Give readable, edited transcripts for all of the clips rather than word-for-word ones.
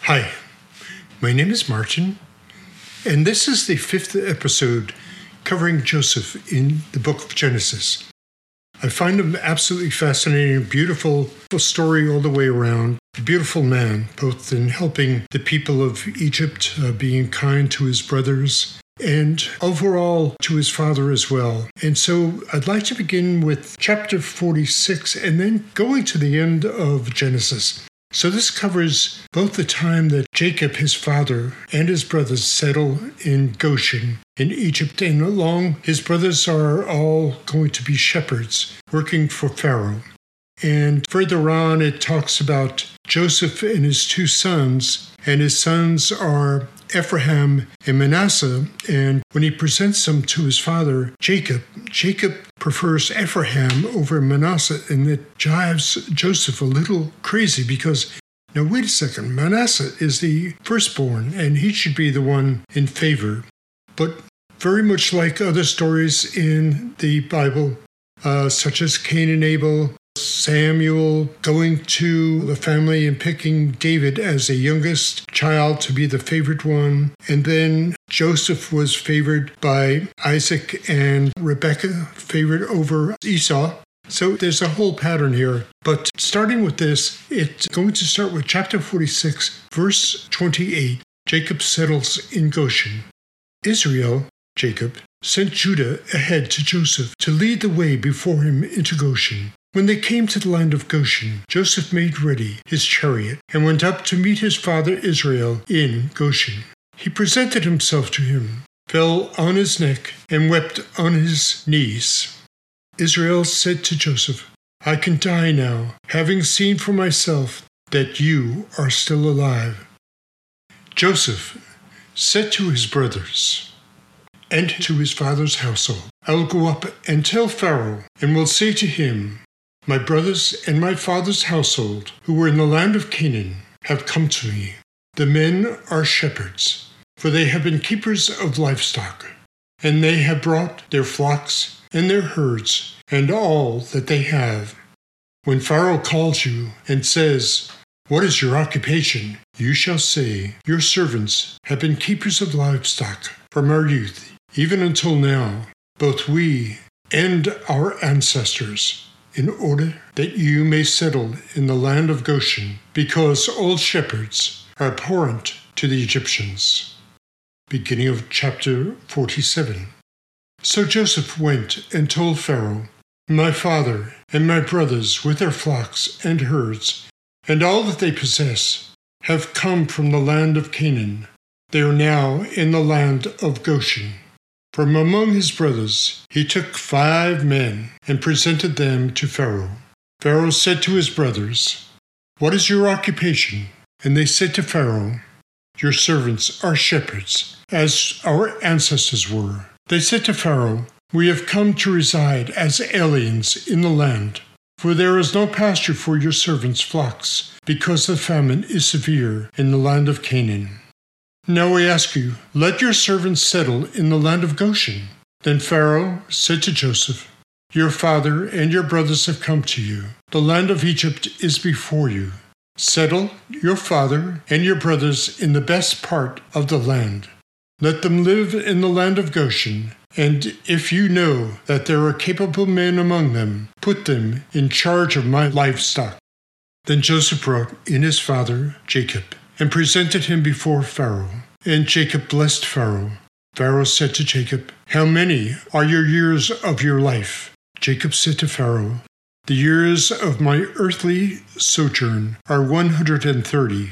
Hi, my name is Martin, and this is the 5th episode covering Joseph in the book of Genesis. I find him absolutely fascinating, beautiful story all the way around. A beautiful man, both in helping the people of Egypt, being kind to his brothers, and overall to his father as well. And so I'd like to begin with chapter 46 and then going to the end of Genesis. So this covers both the time that Jacob, his father, and his brothers settle in Goshen in Egypt, and along his brothers are all going to be shepherds working for Pharaoh. And further on, it talks about Joseph and his two sons, and his sons are Ephraim and Manasseh, and when he presents them to his father, Jacob prefers Ephraim over Manasseh, and it drives Joseph a little crazy because, now wait a second, Manasseh is the firstborn, and he should be the one in favor. But very much like other stories in the Bible, such as Cain and Abel, Samuel going to the family and picking David as the youngest child to be the favored one. And then Joseph was favored by Isaac and Rebekah, favored over Esau. So there's a whole pattern here. But starting with this, it's going to start with chapter 46, verse 28. Jacob settles in Goshen. Israel, Jacob, sent Judah ahead to Joseph to lead the way before him into Goshen. When they came to the land of Goshen, Joseph made ready his chariot and went up to meet his father Israel in Goshen. He presented himself to him, fell on his neck, and wept on his knees. Israel said to Joseph, "I can die now, having seen for myself that you are still alive." Joseph said to his brothers and to his father's household, "I will go up and tell Pharaoh, and will say to him, 'My brothers and my father's household, who were in the land of Canaan, have come to me. The men are shepherds, for they have been keepers of livestock, and they have brought their flocks and their herds and all that they have. When Pharaoh calls you and says, 'What is your occupation?' you shall say, 'Your servants have been keepers of livestock from our youth, even until now, both we and our ancestors, in order that you may settle in the land of Goshen, because all shepherds are abhorrent to the Egyptians." Beginning of chapter 47. So Joseph went and told Pharaoh, "My father and my brothers with their flocks and herds, and all that they possess, have come from the land of Canaan. They are now in the land of Goshen." From among his brothers he took 5 men and presented them to Pharaoh. Pharaoh said to his brothers, "What is your occupation?" And they said to Pharaoh, "Your servants are shepherds, as our ancestors were." They said to Pharaoh, "We have come to reside as aliens in the land, for there is no pasture for your servants' flocks, because the famine is severe in the land of Canaan. Now we ask you, let your servants settle in the land of Goshen." Then Pharaoh said to Joseph, "Your father and your brothers have come to you. The land of Egypt is before you. Settle your father and your brothers in the best part of the land. Let them live in the land of Goshen, and if you know that there are capable men among them, put them in charge of my livestock." Then Joseph brought in his father Jacob, and presented him before Pharaoh. And Jacob blessed Pharaoh. Pharaoh said to Jacob, "How many are your years of your life?" Jacob said to Pharaoh, "The years of my earthly sojourn are 130.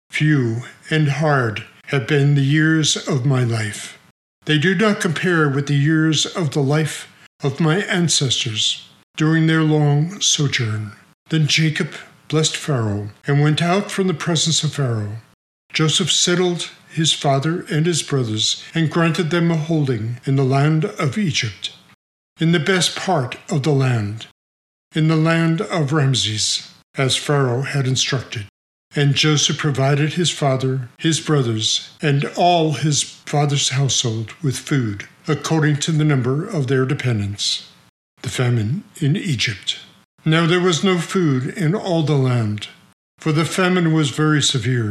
Few and hard have been the years of my life. They do not compare with the years of the life of my ancestors during their long sojourn." Then Jacob blessed Pharaoh and went out from the presence of Pharaoh. Joseph settled his father and his brothers and granted them a holding in the land of Egypt, in the best part of the land, in the land of Ramses, as Pharaoh had instructed. And Joseph provided his father, his brothers, and all his father's household with food, according to the number of their dependents. The famine in Egypt. Now there was no food in all the land, for the famine was very severe.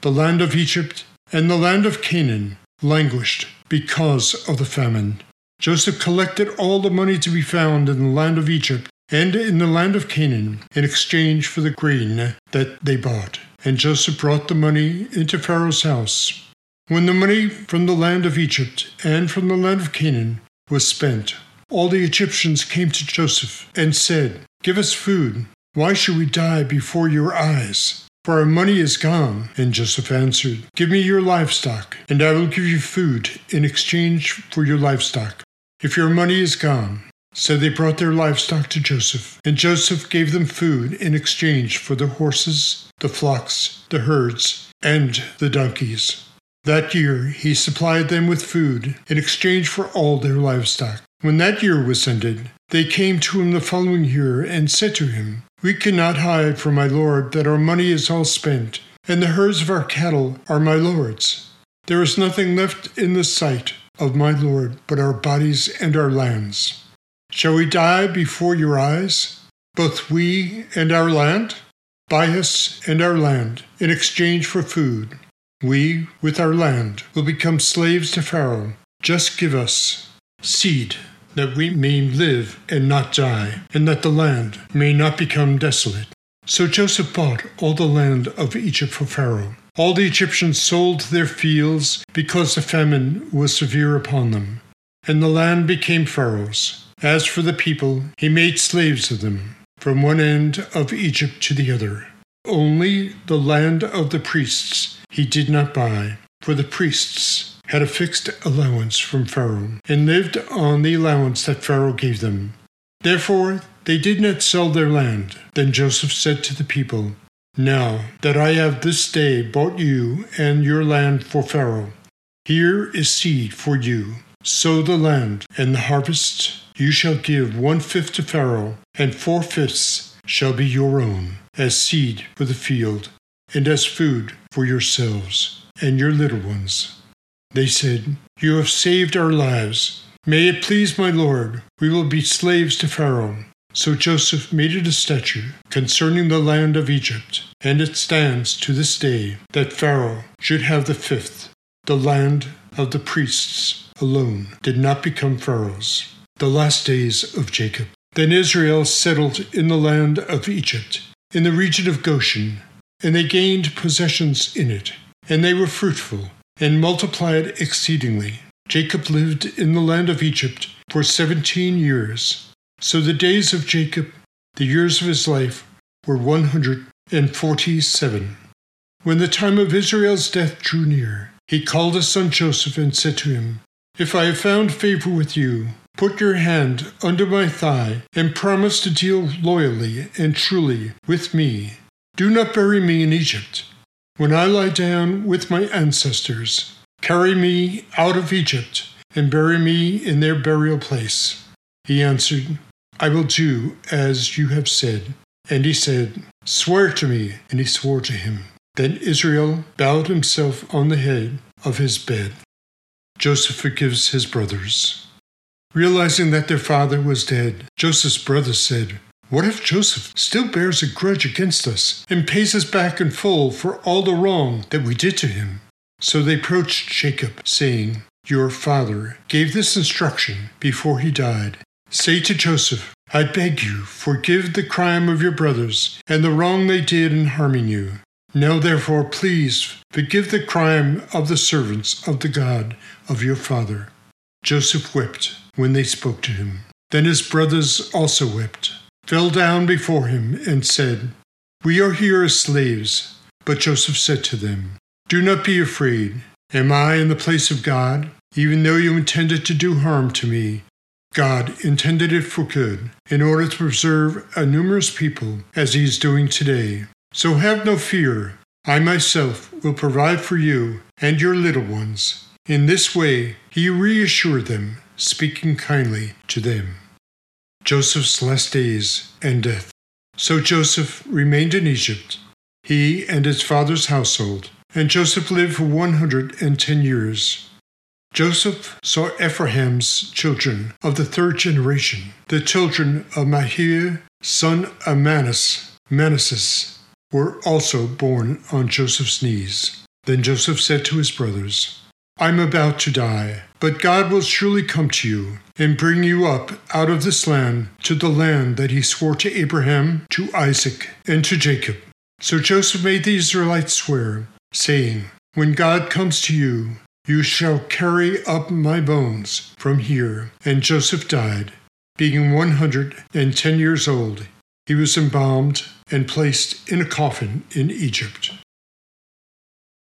the land of Egypt and the land of Canaan languished because of the famine. Joseph collected all the money to be found in the land of Egypt and in the land of Canaan in exchange for the grain that they bought. And Joseph brought the money into Pharaoh's house. When the money from the land of Egypt and from the land of Canaan was spent, all the Egyptians came to Joseph and said, "Give us food. Why should we die before your eyes? For our money is gone." And Joseph answered, "Give me your livestock, and I will give you food in exchange for your livestock, if your money is gone." So they brought their livestock to Joseph, and Joseph gave them food in exchange for the horses, the flocks, the herds, and the donkeys. That year he supplied them with food in exchange for all their livestock. When that year was ended, they came to him the following year and said to him, "We cannot hide from my lord that our money is all spent, and the herds of our cattle are my lord's. There is nothing left in the sight of my lord but our bodies and our lands. Shall we die before your eyes, both we and our land? Buy us and our land in exchange for food. We, with our land, will become slaves to Pharaoh. Just give us seed, that we may live and not die, and that the land may not become desolate." So Joseph bought all the land of Egypt for Pharaoh. All the Egyptians sold their fields because the famine was severe upon them, and the land became Pharaoh's. As for the people, he made slaves of them, from one end of Egypt to the other. Only the land of the priests he did not buy, for the priests had a fixed allowance from Pharaoh, and lived on the allowance that Pharaoh gave them. Therefore they did not sell their land. Then Joseph said to the people, "Now that I have this day bought you and your land for Pharaoh, here is seed for you. Sow the land, and the harvest you shall give 1/5 to Pharaoh, and 4/5 shall be your own, as seed for the field, and as food for yourselves and your little ones." They said, "You have saved our lives. May it please my lord, we will be slaves to Pharaoh." So Joseph made it a statute concerning the land of Egypt, and it stands to this day, that Pharaoh should have the 5th. The land of the priests alone did not become Pharaoh's. The last days of Jacob. Then Israel settled in the land of Egypt, in the region of Goshen, and they gained possessions in it, and they were fruitful, and multiplied exceedingly. Jacob lived in the land of Egypt for 17 years. So the days of Jacob, the years of his life, were 147. When the time of Israel's death drew near, he called his son Joseph and said to him, "If I have found favor with you, put your hand under my thigh and promise to deal loyally and truly with me. Do not bury me in Egypt. When I lie down with my ancestors, carry me out of Egypt and bury me in their burial place." He answered, "I will do as you have said." And he said, "Swear to me." And he swore to him. Then Israel bowed himself on the head of his bed. Joseph forgives his brothers. Realizing that their father was dead, Joseph's brothers said, "What if Joseph still bears a grudge against us and pays us back in full for all the wrong that we did to him?" So they approached Jacob, saying, "Your father gave this instruction before he died. Say to Joseph, I beg you, forgive the crime of your brothers and the wrong they did in harming you. Now therefore, please forgive the crime of the servants of the God of your father." Joseph wept when they spoke to him. Then his brothers also wept, fell down before him, and said, "We are here as slaves." But Joseph said to them, "Do not be afraid. Am I in the place of God? Even though you intended to do harm to me, God intended it for good, in order to preserve a numerous people, as he is doing today. So have no fear. I myself will provide for you and your little ones." In this way he reassured them, speaking kindly to them. Joseph's last days and death. So Joseph remained in Egypt, he and his father's household, and Joseph lived for 110 years. Joseph saw Ephraim's children of the 3rd generation. The children of Mahir, son of Manasseh, were also born on Joseph's knees. Then Joseph said to his brothers, "I'm about to die, but God will surely come to you and bring you up out of this land to the land that he swore to Abraham, to Isaac, and to Jacob." So Joseph made the Israelites swear, saying, "When God comes to you, you shall carry up my bones from here." And Joseph died, being 110 years old. He was embalmed and placed in a coffin in Egypt.